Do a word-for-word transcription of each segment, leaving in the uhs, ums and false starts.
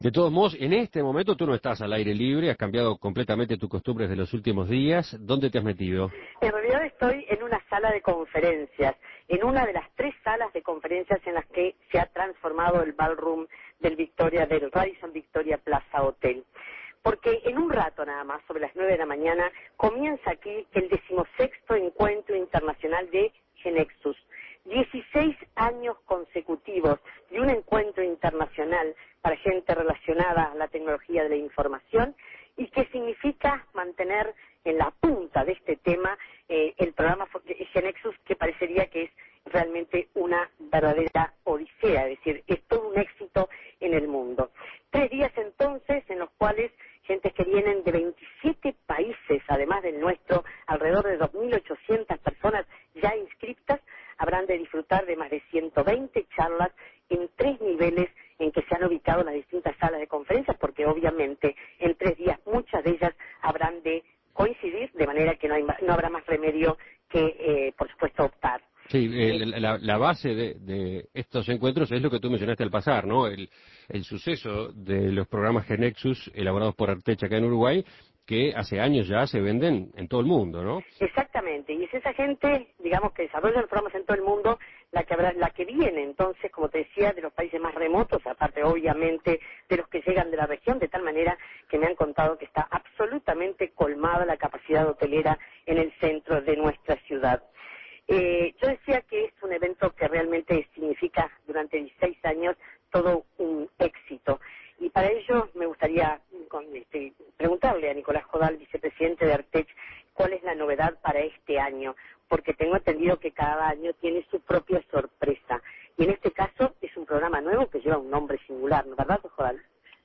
De todos modos, en este momento tú no estás al aire libre, has cambiado completamente tus costumbres de los últimos días. ¿Dónde te has metido? En realidad estoy en una sala de conferencias, en una de las tres salas de conferencias en las que se ha transformado el ballroom del Victoria, del Radisson Victoria Plaza Hotel. Porque en un rato nada más, sobre las nueve de la mañana, comienza aquí el decimosexto Encuentro Internacional de Genexus. dieciséis años consecutivos de un encuentro internacional para gente relacionada a la tecnología de la información y que significa mantener en la punta de este tema eh, el programa Genexus, que parecería que es realmente una verdadera odisea, es decir, es todo un éxito en el mundo. Tres días entonces en los cuales gentes que vienen de veintisiete países, además del nuestro, alrededor de dos mil ochocientas personas ya inscriptas, habrán de disfrutar de más de ciento veinte charlas en tres niveles en que se han ubicado las distintas salas de conferencias, porque obviamente en tres días muchas de ellas habrán de coincidir, de manera que no, hay, no habrá más remedio que, eh, por supuesto, optar. Sí, eh, la, la base de, de estos encuentros es lo que tú mencionaste al pasar, ¿no? El, el suceso de los programas Genexus elaborados por Arteche acá en Uruguay, que hace años ya se venden en todo el mundo, ¿no? Exactamente, y es esa gente, digamos, que desarrolla los programas en todo el mundo, la que habrá, la que viene entonces, como te decía, de los países más remotos, aparte obviamente de los que llegan de la región, de tal manera que me han contado que está absolutamente colmada la capacidad hotelera en el centro de nuestra ciudad. Eh, yo decía que es un evento que realmente significa durante dieciséis años todo un éxito. Y para ello me gustaría con, este, preguntarle a Nicolás Jodal, vicepresidente de Artech, cuál es la novedad para este año, porque tengo entendido que cada año tiene su propia sorpresa. Y en este caso es un programa nuevo que lleva un nombre singular, ¿no verdad, Jodal?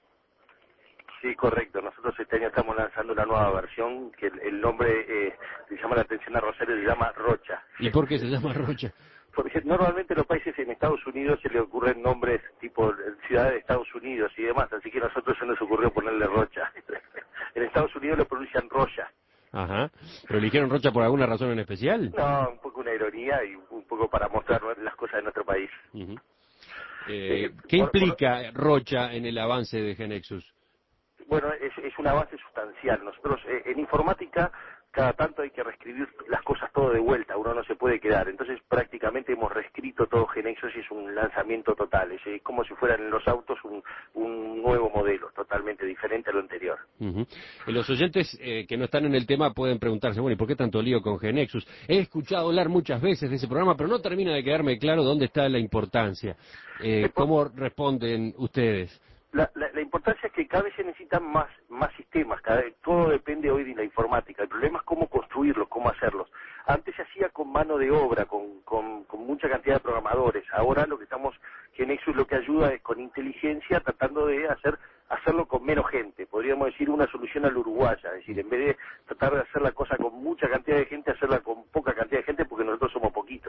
Sí, correcto. Nosotros este año estamos lanzando una nueva versión que el, el nombre eh, le llama la atención a Rosario, se llama Rocha. ¿Y por qué se llama Rocha? Porque normalmente en los países en Estados Unidos se le ocurren nombres tipo ciudades de Estados Unidos y demás, así que a nosotros se nos ocurrió ponerle Rocha. En Estados Unidos lo pronuncian Rocha. Ajá. ¿Pero eligieron Rocha por alguna razón en especial? No, un poco una ironía y un poco para mostrar las cosas de nuestro país. Uh-huh. eh, ¿Qué por, implica por... Rocha en el avance de Genexus? Bueno, es, es una base sustancial. Nosotros eh, en informática cada tanto hay que reescribir las cosas todo de vuelta, uno no se puede quedar. Entonces prácticamente hemos reescrito todo Genexus y es un lanzamiento total. Es, es como si fueran en los autos un, un nuevo modelo, totalmente diferente a lo anterior. Uh-huh. Los oyentes eh, que no están en el tema pueden preguntarse, bueno, ¿y por qué tanto lío con Genexus? He escuchado hablar muchas veces de ese programa, pero no termina de quedarme claro dónde está la importancia. Eh, ¿Cómo responden ustedes? La, la, la importancia es que cada vez se necesitan más, más sistemas, cada vez, todo depende hoy de la informática. El problema es cómo construirlos, cómo hacerlos. Antes se hacía con mano de obra, con, con, con mucha cantidad de programadores. Ahora lo que estamos, Genexus lo que ayuda es con inteligencia, tratando de hacer hacerlo con menos gente. Podríamos decir una solución a la uruguaya, es decir, en vez de tratar de hacer la cosa con mucha cantidad de gente, hacerla con poca cantidad de gente, porque nosotros somos poquitos.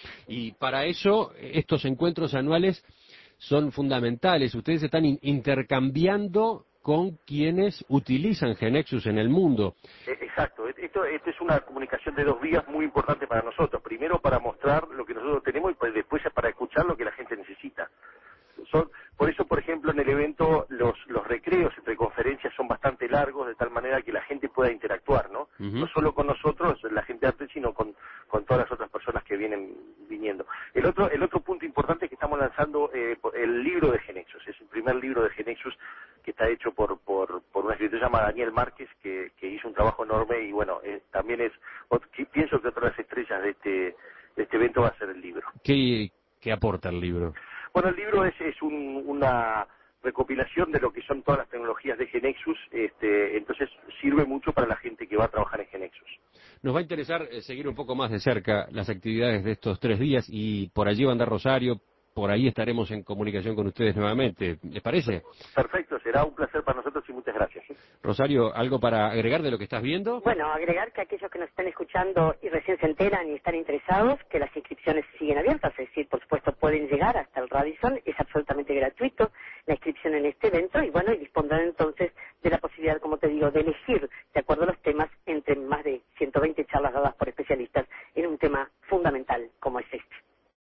Y para eso, estos encuentros anuales son fundamentales. Ustedes están in intercambiando con quienes utilizan Genexus en el mundo. Exacto. Esto, esto es una comunicación de dos vías muy importante para nosotros. Primero para mostrar lo que nosotros tenemos y después para escuchar lo que la gente necesita. Son, por eso, por ejemplo, en el evento los, los recreos entre conferencias son bastante largos, de tal manera que la gente pueda interactuar, ¿no? Uh-huh. No solo con nosotros, la gente de Arte, sino con, con todas las otras personas que vienen viniendo. El otro, el otro punto importante es que estamos lanzando eh, el libro de Genexus. Es el primer libro de Genexus que está hecho por, por, por un escritor llamado Daniel Márquez, que, que hizo un trabajo enorme y, bueno, eh, también es, pienso que otra de las estrellas de este, de este evento va a ser el libro. ¿Qué, qué aporta el libro? Bueno, el libro es, es un, una recopilación de lo que son todas las tecnologías de Genexus, este, entonces sirve mucho para la gente que va a trabajar en Genexus. Nos va a interesar eh, seguir un poco más de cerca las actividades de estos tres días y por allí va a andar Rosario, por ahí estaremos en comunicación con ustedes nuevamente. ¿Les parece? Perfecto, será un placer para nosotros y muchas gracias. Rosario, ¿algo para agregar de lo que estás viendo? Bueno, agregar que aquellos que nos están escuchando y recién se enteran y están interesados, que las inscripciones siguen abiertas, es decir, por supuesto pueden llegar hasta el Radisson, es absolutamente gratuito la inscripción en este evento y bueno, y dispondrán entonces de la posibilidad, como te digo, de elegir